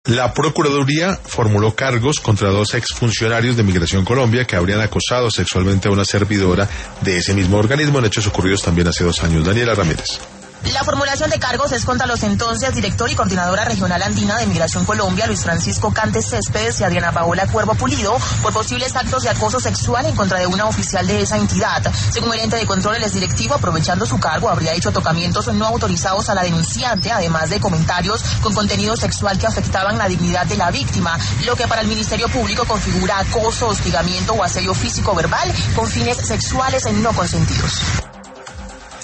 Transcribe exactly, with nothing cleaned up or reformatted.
La Procuraduría formuló cargos contra dos exfuncionarios de Migración Colombia que habrían acosado sexualmente a una servidora de ese mismo organismo en hechos ocurridos también hace dos años. Daniela Ramírez. La formulación de cargos es contra los entonces director y coordinadora regional andina de Migración Colombia, Luis Francisco Cantes Céspedes, y Adriana Paola Cuervo Pulido, por posibles actos de acoso sexual en contra de una oficial de esa entidad. Según el ente de control, el exdirectivo, aprovechando su cargo, habría hecho tocamientos no autorizados a la denunciante, además de comentarios con contenido sexual que afectaban la dignidad de la víctima, lo que para el Ministerio Público configura acoso, hostigamiento o asedio físico o verbal con fines sexuales no consentidos.